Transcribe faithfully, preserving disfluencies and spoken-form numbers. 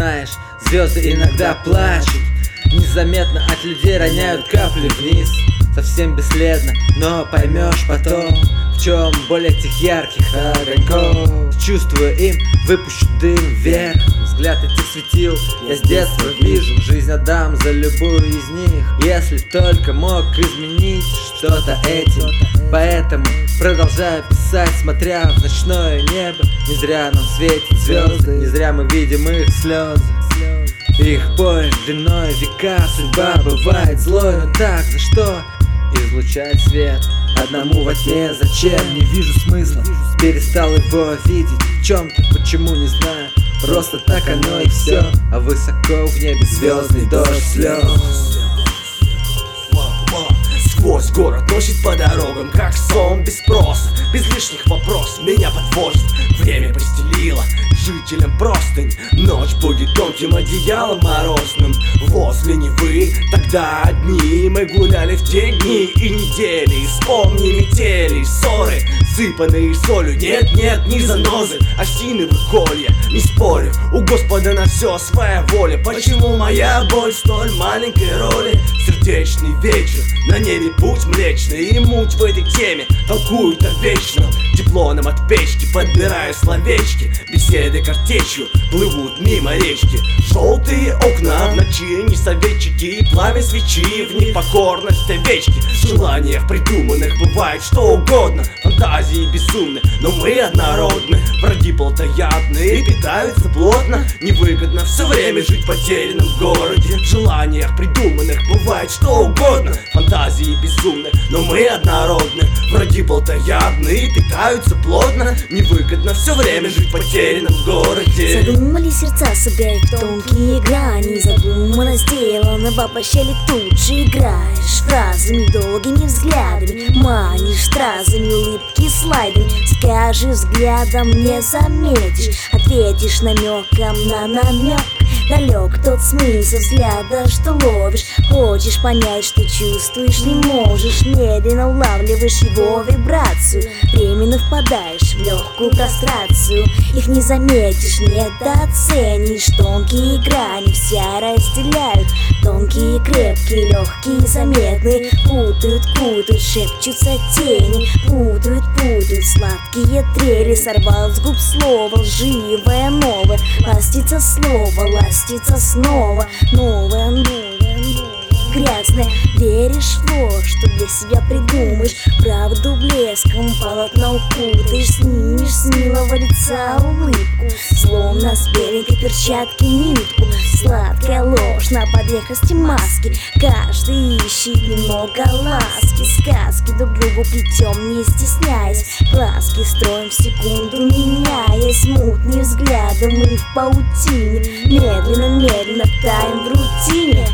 знаешь, звезды иногда плачут, незаметно от людей роняют капли вниз. Совсем бесследно, но поймешь потом, в чем боль этих ярких огоньков. Чувствую им, выпущу дым вверх. Взгляд этих светил я с детства вижу. Жизнь отдам за любую из них, если б только мог изменить что-то этим. Поэтому продолжаю писать, смотря в ночное небо. Не зря нам светят звезды, не зря мы видим их слезы. Их боль длиной века, судьба бывает злой, но так за что излучать свет одному во тьме? Зачем? Не вижу смысла, перестал его видеть в чем-то, почему не знаю. Просто так оно и все, а высоко в небе звездный дождь слез. Сквозь город носит по дорогам, как сон без спроса, без лишних вопросов меня подвозит. Время постелило жителям простынь, ночь будет тонким одеялом морозным. Возле Невы тогда одни мы гуляли в те дни и недели. Вспомни метели, ссоры, сыпанные солью. Нет, нет, не занозы, осиновые колья. Не спорю, у Господа на все своя воля. Почему моя боль в столь маленькой роли? Сердечный вечер, на небе путь млечный, и муть в этой теме толкуют о вечном. Тепло нам от печки, подбираю словечки. Беседы картечью плывут мимо речки. Желтые окна в ночи, не советчики, и пламя свечи, в них покорность овечки. В желаниях придуманных бывает что угодно, фантазии безумны, но мы однородны. Враги плотоядные питаются плотно, невыгодно все время жить в потерянном городе. В желаниях придуманных бывает что угодно, фантазии безумны, но мы однородны. Враги плотоядные питаются плотно, невыгодно все время жить в потерянном городе. Задумали сердца, сыграть тонкие грани. Задумано, сделано, воплощали тут же. Играешь фразами, долгими взглядами, манишь стразами, улыбки слайдами. Скажи взглядом, не заметишь, ответишь намеком на намек. Далек тот смысл взгляда, что ловишь. Хочешь понять, что чувствуешь, не можешь. Медленно улавливаешь его вибрацию, временно впадаешь в легкую прострацию. Их не заметишь, недооценишь. Тонкие грани вся разделяют. Тонкие, крепкие, легкие, заметные. Путают, кутают, шепчутся тени. Путают, путают, сладкие трели. Сорвал с губ слово, лживое новое. Ластится слово, ластится снова. Новое, новое, новое. Грязное, веришь в ложь, что для себя придумаешь. Правду блеском полотно укутаешь. Снимешь с милого лица улыбку, словно с беленькой перчатки нитку. Сладкая ложь на поверхности маски. Каждый ищет немного ласки. Сказки друг другу плетем, не стесняясь. Глазки строим в секунду, меняясь. Мутные взгляды мы в паутине. Медленно, медленно таем в рутине.